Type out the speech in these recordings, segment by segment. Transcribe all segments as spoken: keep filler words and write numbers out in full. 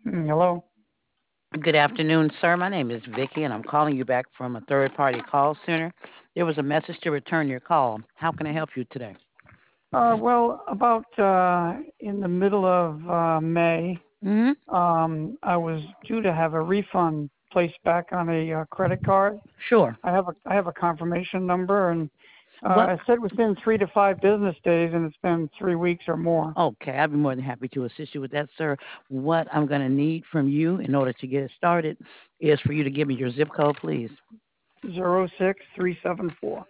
Mm, hello. Good afternoon, sir. My name is Vicky, and I'm calling you back from a third-party call center. There was a message to return your call. How can I help you today? Uh, well, about uh, in the middle of uh, May, Hmm. um, I was due to have a refund placed back on a uh, credit card. Sure. I have a I have a confirmation number, and uh, What? I said within three to five business days, and it's been three weeks or more. Okay, I'd be more than happy to assist you with that, sir. What I'm going to need from you in order to get it started is for you to give me your zip code, please. Zero six three seven four.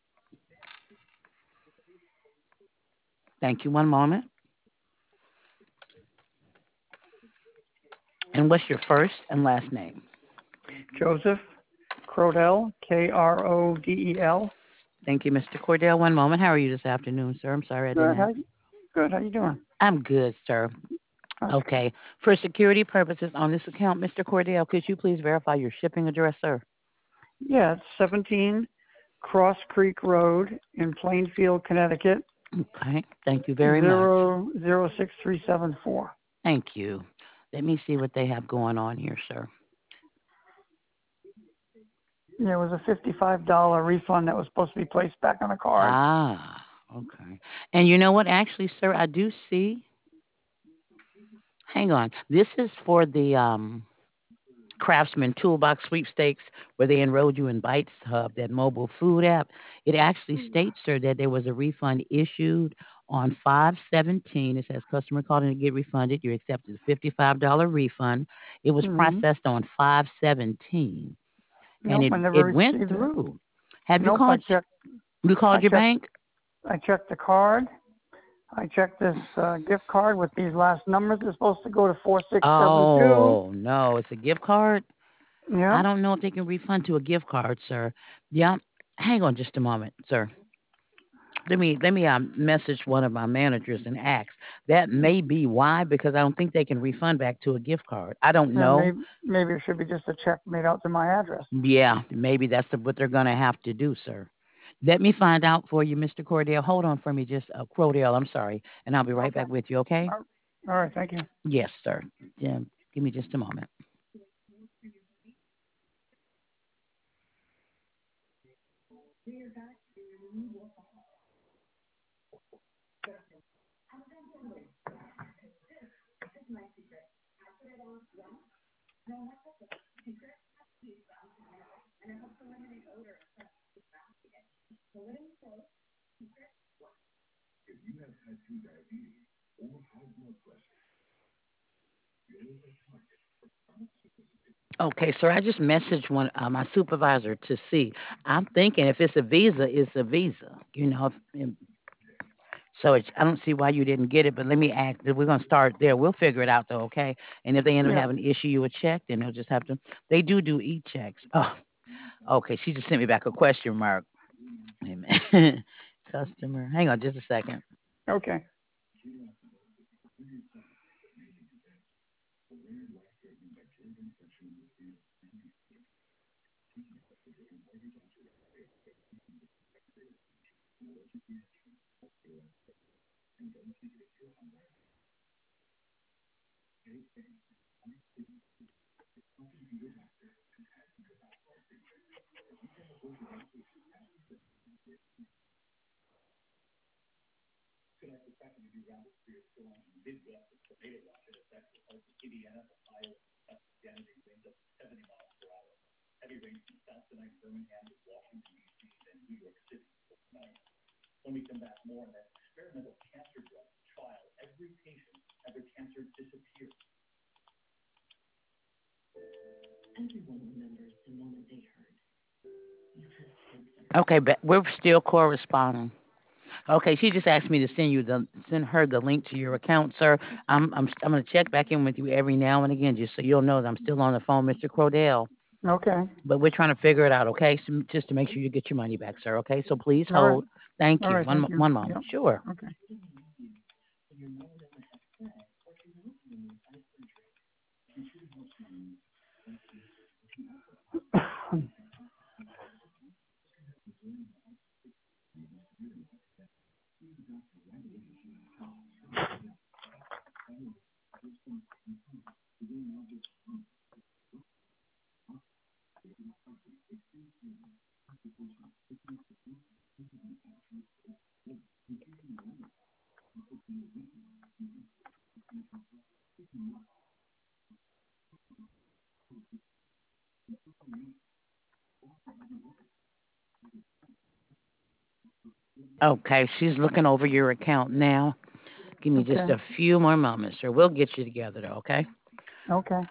Thank you. One moment. And what's your first and last name? Joseph Crodell, K R O D E L. Thank you, mister Cordell. One moment. How are you this afternoon, sir? I'm sorry I didn't Good. How ask. you- good. How you doing? I'm good, sir. Uh, Okay. For security purposes on this account, mister Cordell, could you please verify your shipping address, sir? yeah, it's seventeen Cross Creek Road in Plainfield, Connecticut. Okay. Thank you very much. Zero zero six three seven four. Thank you. Let me see what they have going on here, sir. Yeah, it was a fifty-five dollar refund that was supposed to be placed back on a card. Ah, okay. And you know what? Actually, sir, I do see. Hang on. This is for the um Craftsman Toolbox Sweepstakes, where they enrolled you in Bites Hub, that mobile food app. It actually states, sir, that there was a refund issued on five seventeen. It says customer called in to get refunded. You accepted a fifty-five dollar refund. It was Mm-hmm. processed on five seventeen, and Nope, it I never it went received it. through. Have you Nope, I called? checked. You I called your checked. bank? I checked the card. I checked this uh, gift card with these last numbers. It's supposed to go to four six seven two. Oh no, it's a gift card. I Yep. don't know if they can refund to a gift card, sir. Yeah, hang on just a moment, sir. Let me let me um, message one of my managers and ask. That may be why, because I don't think they can refund back to a gift card. I don't And know. maybe maybe it should be just a check made out to my address. Yeah, maybe that's the, what they're gonna have to do, sir. Let me find out for you, mister Cordell. Hold on for me, just uh, Cordell. I'm sorry, and I'll be right Okay. back with you. Okay? All right. Thank you. Yes, sir. Yeah, give me just a moment. Okay, sir. I just messaged one uh, my supervisor to see. I'm thinking if it's a visa, it's a visa. You know, if, So it's, I don't see why you didn't get it, but let me ask. We're gonna start there. We'll figure it out though, okay? And if they end up Yeah. having to issue you a check, then they'll just have to. They do do e checks. Oh, okay. She just sent me back a question mark. Wait a minute. Customer. Hang on, just a second. Okay. Okay, but we're still corresponding. Okay, she just asked me to send you the send her the link to your account, sir. I'm I'm I'm gonna check back in with you every now and again, just so you'll know that I'm still on the phone, mister Crodell. Okay. But we're trying to figure it out, okay? So, just to make sure you get your money back, sir. Okay, so please All right. hold. Thank All you. right. One Thank mo- you. one Yep. moment. Sure. Okay. Okay, she's looking over your account now. Give me just Okay. a few more moments, sir. We'll get you together, though, okay? Okay.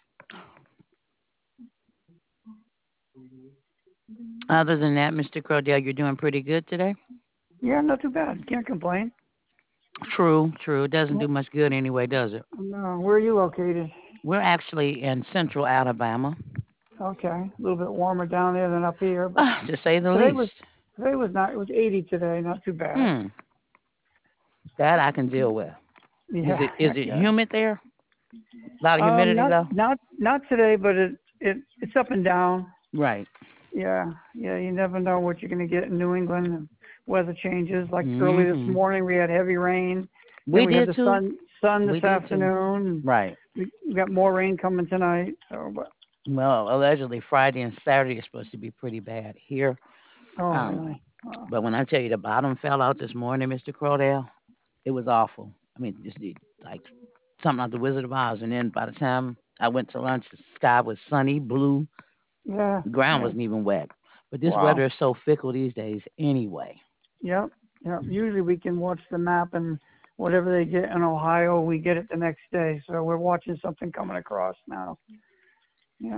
Other than that, mister Crodell, you're doing pretty good today? Yeah, not too bad. Can't complain. True, true. It doesn't Yeah. do much good anyway, does it? No, where are you located? We're actually in central Alabama, Okay, a little bit warmer down there than up here, but uh, to say the today least. was today was not. It was eighty today. Not too bad. Hmm, that I can deal with. Is Yeah, it is it yeah. humid there? A lot of Um, humidity, not though? not not today, but it it it's up and down. Right. Yeah, yeah. You never know what you're gonna get in New England, and weather changes. Like early this Mm-hmm. morning, we had heavy rain. Then We we had did, the too. sun sun We this did, too. afternoon. And Right. we we got more rain coming tonight. So, but Well, allegedly Friday and Saturday is supposed to be pretty bad here. oh Um, really? Oh, but when I tell you the bottom fell out this morning, mister Crodell, it was awful. I mean, just the- like something like the Wizard of Oz. And then by the time I went to lunch, the sky was sunny, blue. yeah, The ground yeah. wasn't even wet. But this Wow. weather is so fickle these days anyway. Yep, yep. Usually we can watch the map and whatever they get in Ohio, we get it the next day. So we're watching something coming across now. Yeah.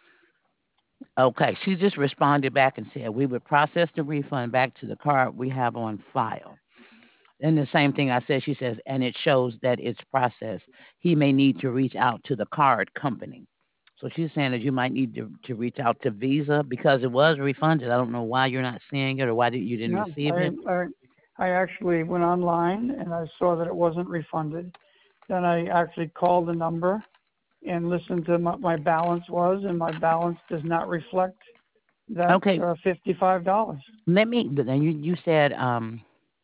Okay, she just responded back and said we would process the refund back to the card we have on file. And the same thing I said, she says, and it shows that it's processed. He may need to reach out to the card company. So she's saying that you might need to, to reach out to Visa because it was refunded. I don't know why you're not seeing it or why you didn't Yeah. receive I, it. I I actually went online and I saw that it wasn't refunded. Then I actually called the number and listened to what my balance was, and my balance does not reflect that Okay, uh, fifty-five dollars. let me. Then you you said um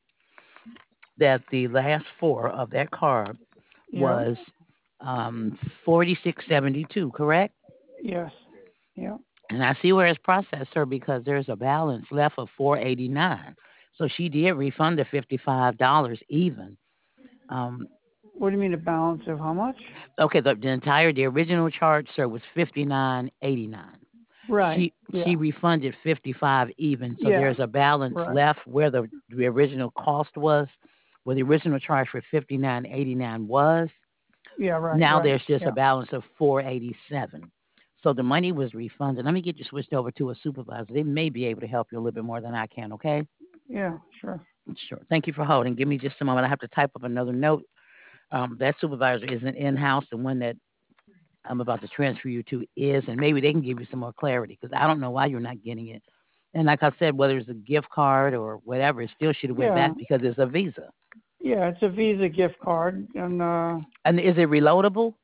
that the last four of that card Yeah. was um forty six seventy two, correct? Yes. Yeah. And I see where it's processed her because there's a balance left of four eighty nine. So she did refund the fifty five dollars even. Um, What do you mean a balance of how much? okay, the, the entire the original charge, sir, was fifty nine eighty nine. Right. She Yeah. she refunded fifty five even, so Yeah. there's a balance Right. left where the the original cost was, where the original charge for fifty nine eighty nine was. Yeah. Right. Now Right. there's just a Yeah. balance of four eighty seven. So the money was refunded. Let me get you switched over to a supervisor. They may be able to help you a little bit more than I can. Okay. Yeah. Sure. Sure. Thank you for holding. Give me just a moment. I have to type up another note. Um, that supervisor isn't in house. The one that I'm about to transfer you to is, and maybe they can give you some more clarity because I don't know why you're not getting it. And like I said, whether it's a gift card or whatever, it still should have went Yeah. back because it's a Visa. Yeah. It's a Visa gift card, and uh, And is it reloadable?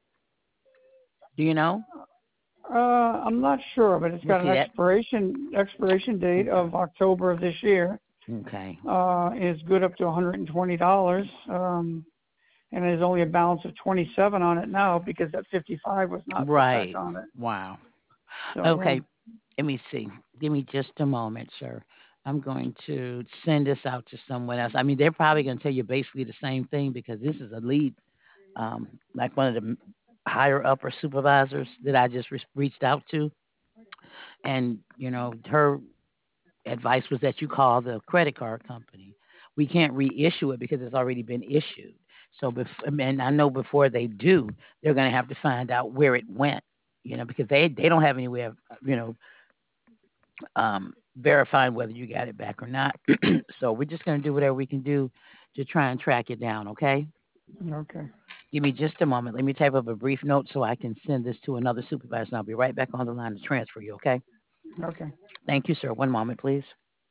Do you know? uh, I'm not sure, but it's We'll got an see that. expiration expiration date of October of this year. Okay. Uh, it's good up to one hundred twenty dollars. Um, and there's only a balance of twenty-seven on it now because that fifty-five was not put back Right. on it. Wow. So yeah. Okay. Let me see. Give me just a moment, sir. I'm going to send this out to someone else. I mean, they're probably going to tell you basically the same thing because this is a lead, um, like one of the higher upper supervisors that I just re- reached out to. And, you know, her advice was that you call the credit card company. We can't reissue it because it's already been issued. So, bef- and I know before they do, they're going to have to find out where it went, you know, because they, they don't have any way of, you know, um, verifying whether you got it back or not. So we're just going to do whatever we can do to try and track it down, okay? Okay. Give me just a moment. Let me type up a brief note so I can send this to another supervisor, and I'll be right back on the line to transfer you, okay? Okay. Thank you, sir. One moment, please.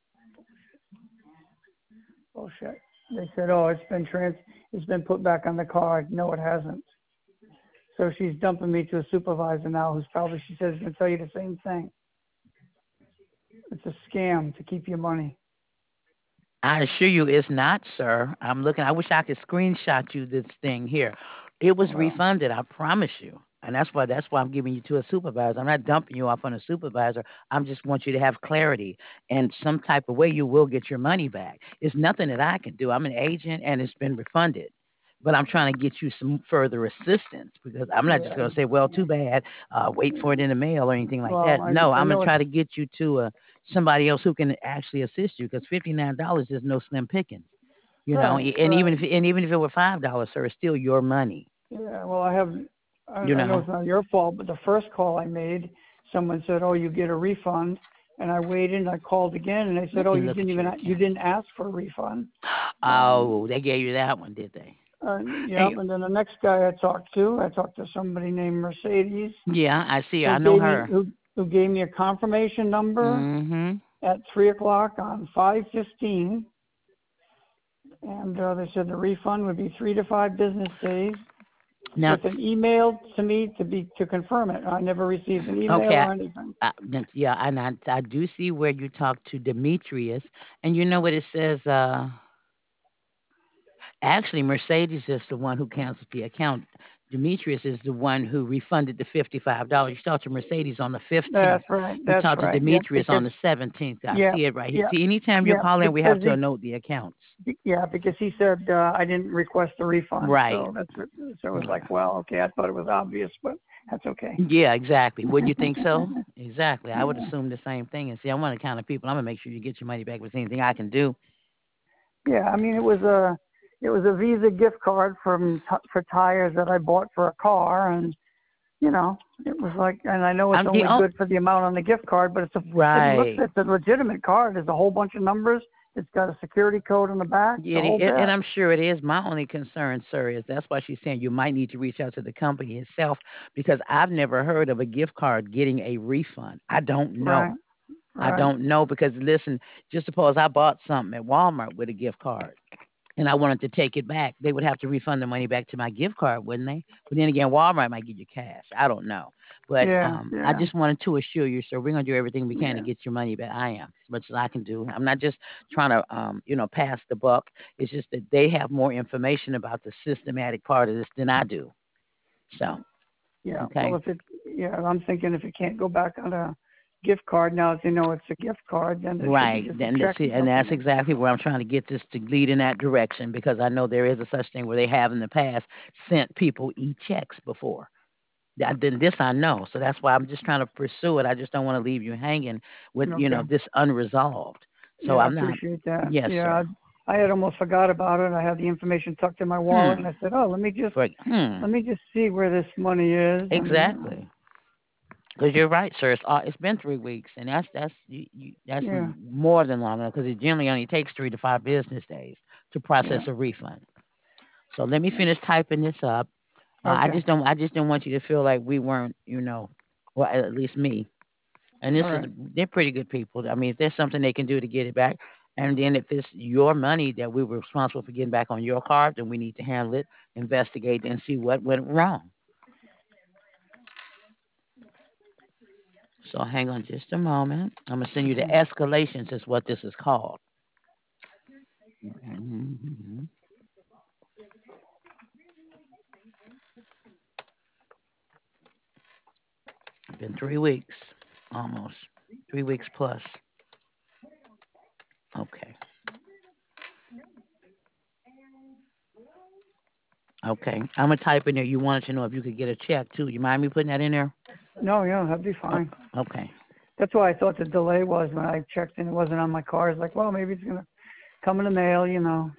Bullshit. They said, oh, it's been trans, it's been put back on the card. No, it hasn't. So she's dumping me to a supervisor now who's probably, she says, going to tell you the same thing. It's a scam to keep your money. I assure you it's not, sir. I'm looking. I wish I could screenshot you this thing here. It was Well, refunded, I promise you. And that's why that's why I'm giving you to a supervisor. I'm not dumping you off on a supervisor. I'm just want you to have clarity and some type of way you will get your money back. It's nothing that I can do. I'm an agent and it's been refunded. but I'm trying to get you some further assistance because I'm not just Yeah. going to say, well, too bad, uh, wait for it in the mail or anything like Well, that. I No, I I'm going know to it's try to get you to uh, somebody else who can actually assist you because fifty-nine dollars is no slim pickings, you know. right, And even right. if and even if it were five dollars, sir, it's still your money, Yeah. Well, I have. I, you I know know. it's not your fault, but the first call I made, someone said, "Oh, you get a refund," and I waited and I called again, and they said, Let "Oh, me you look didn't at even your you account. didn't ask for a refund." Um, Oh, they gave you that one, did they? uh, Hey, yep. And then the next guy I talked to, I talked to somebody named Mercedes, yeah, I see her. who I know gave me her. who who gave me a confirmation number Mm-hmm. at three o'clock on five fifteen, and uh, they said the refund would be three to five business days, Now, with an email to me to be to confirm it. I never received an email okay, or anything. I, that's- yeah, and I, I do see where you talked to Demetrius, and you know what it says. Uh, actually, Mercedes is the one who canceled the account. Demetrius is the one who refunded the fifty-five dollars. You talked to Mercedes on the fifteenth. That's right. You That's talked to right. Yep. Demetrius on Because the seventeenth. I yeah, see it right here. yeah, See, anytime you're yeah. calling, we Because have to he note the accounts. yeah because he said uh, I didn't request a refund, Right. so that's what, so it was like, well, okay, I thought it was obvious, but that's okay. Yeah, exactly. Wouldn't you think so? Exactly. I would Yeah. assume the same thing. And see, I'm one of the kind of people. I'm gonna make sure you get your money back. If there's anything I can do. Yeah. I mean, it was a it was a Visa gift card from t- for tires that I bought for a car, and you know, it was like, and I know it's I'm the only oh, good for the amount on the gift card, but it's a, if you look, right. it's a legitimate card. There's a whole bunch of numbers. It's got a security code on the back, Yeah, the whole it, and bit. I'm sure it is. My only concern, sir, is that's why she's saying you might need to reach out to the company itself because I've never heard of a gift card getting a refund. I don't know. Right, I right. don't know because listen, just suppose I bought something at Walmart with a gift card and I wanted to take it back, they would have to refund the money back to my gift card, wouldn't they? But then again, Walmart might give you cash. I don't know. But Yeah, um, I yeah, just wanted to assure you, sir, we're going to do everything we can to yeah, get your money back. I am, as much as I can do. I'm not just trying to, um, you know, pass the buck. It's just that they have more information about the systematic part of this than I do. So, yeah. okay. Well, if it, yeah, I'm thinking if it can't go back on a gift card now, if they know it's a gift card, then it should be Right. just a Then that's check or it, and that's something. exactly where I'm trying to get this to lead in that direction because I know there is a such thing where they have in the past sent people e-checks before. That then this I know, so that's why I'm just trying to pursue it. I just don't want to leave you hanging with you Okay. know this unresolved. So Yeah, I I'm not. appreciate that. Yes, Yeah, sir. I, I had almost forgot about it. I had the information tucked in my wallet, Hmm. and I said, "Oh, let me just For hmm. let me just see where this money is." And uh, Exactly. Because you're right, sir. It's uh, it's been three weeks, and that's that's you, you, that's yeah, more than long enough because it generally only takes three to five business days to process yeah. a refund. So let me finish typing this up. Uh, I Okay. just don't I just don't want you to feel like we weren't, you know, well at least me. And this All is right. they're pretty good people. I mean, if there's something they can do to get it back, and then if it's your money that we were responsible for getting back on your card, then we need to handle it, investigate, and see what went wrong. So hang on just a moment. I'm gonna send you the Okay. escalations. Is what this is called. Mm-hmm. It's been three weeks, almost three weeks plus. Okay. Okay. I'm gonna type in there. You wanted to know if you could get a check too. You mind me putting that in there? No, yeah, that'd be Oh, fine. okay. That's why I thought the delay was when I checked and it wasn't on my card. It's like, well, maybe it's gonna come in the mail, you know.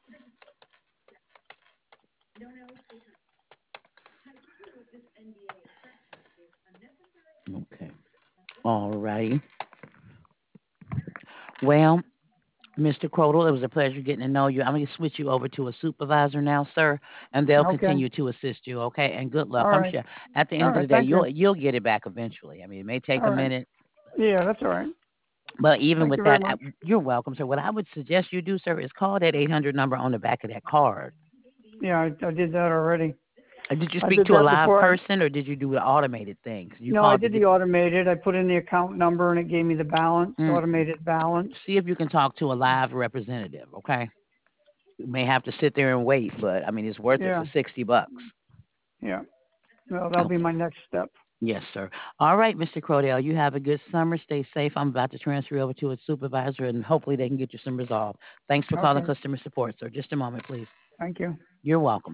Okay. All righty. Well, mister Crodel, it was a pleasure getting to know you. I'm going to switch you over to a supervisor now, sir, and they'll Okay. continue to assist you, okay? And good luck. All I'm right. sure at the All end of right. the day, Thank you. you'll you'll get it back eventually. I mean, it may take All a right. minute, Yeah, that's all right. but even Thank with you very that, I, much. you're welcome, sir. What I would suggest you do, sir, is call that eight hundred number on the back of that card. Yeah, I, I did that already. Uh, Did you I speak did to a that live before. I, person, or did you do the automated thing? 'Cause you no, I called to did get. the automated. I put in the account number and it gave me the balance, Mm, automated balance. see if you can talk to a live representative, okay? You may have to sit there and wait, but I mean, it's worth it Yeah, for sixty bucks. yeah. Well, that'll be Okay. my next step. Yes, sir. All right, mister Crodell, you have a good summer. Stay safe. I'm about to transfer you over to a supervisor, and hopefully they can get you some resolve. Thanks for calling Okay. customer support, sir. Just a moment, please. Thank you. You're welcome.